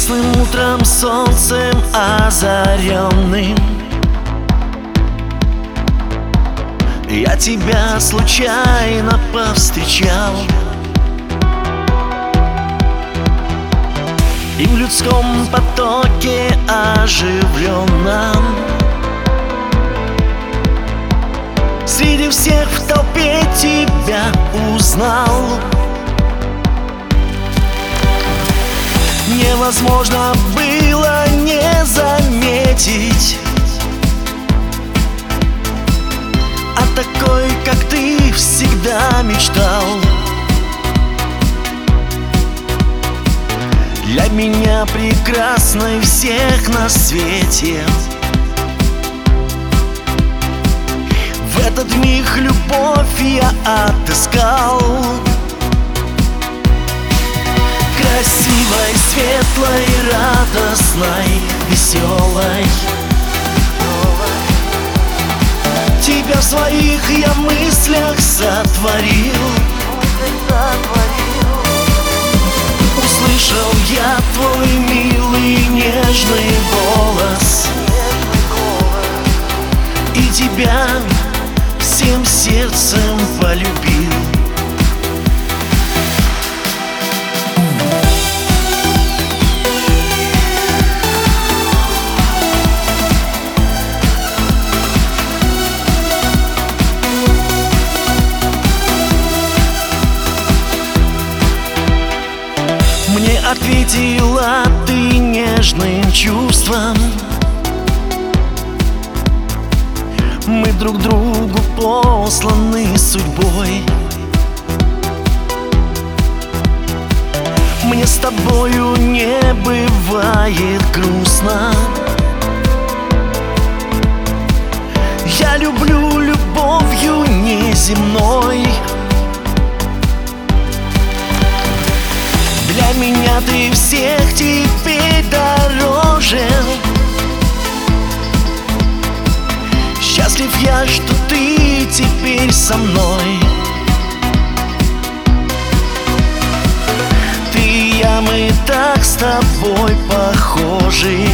Ясным утром солнцем озаренным я тебя случайно повстречал, и в людском потоке оживленном среди всех в толпе тебя узнал. Невозможно было не заметить, о такой, как ты, всегда мечтал. Для меня прекрасной всех на свете. В этот миг любовь я отыскал. Красивой, светлой, радостной, веселой. Тебя в своих я мыслях сотворил. Услышал я твой милый нежный голос, и тебя всем сердцем полюбил. Мне ответила ты нежным чувством. Мы друг другу посланы судьбой. Мне с тобою не бывает грустно. Я люблю любовью неземной. Для меня ты всех теперь дороже. Счастлив я, что ты теперь со мной. Ты и я, мы так с тобой похожи.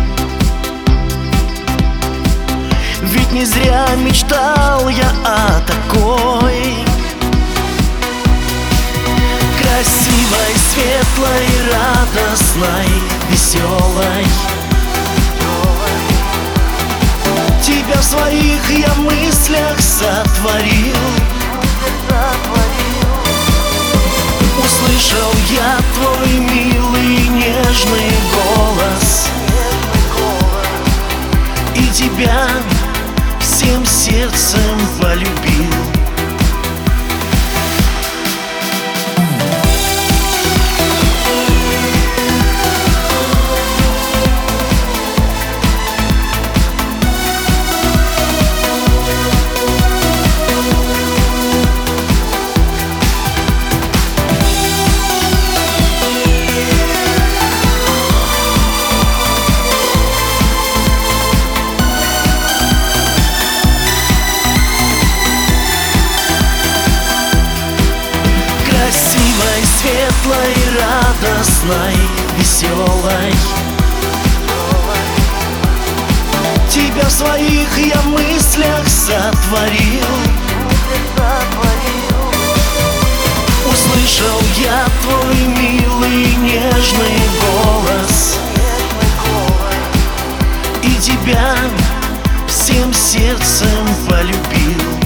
Ведь не зря мечтал я о такой. Красивой, светлой, радостной, веселой. Тебя в своих я мыслях сотворил. Услышал я твой милый нежный голос, и тебя всем сердцем полюбил. Светлой, радостной, веселой. Тебя в своих я мыслях сотворил. Услышал я твой милый нежный голос, и тебя всем сердцем полюбил.